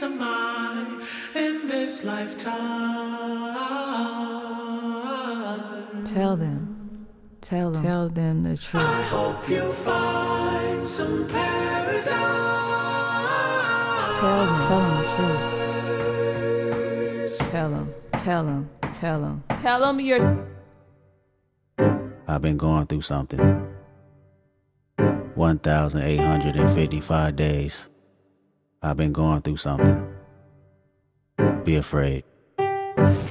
am I in this lifetime? Tell them the truth. I hope you find some paradise. Tell them the truth. Tell them you're. I've been going through something. 1,855 days. I've been going through something. Be afraid.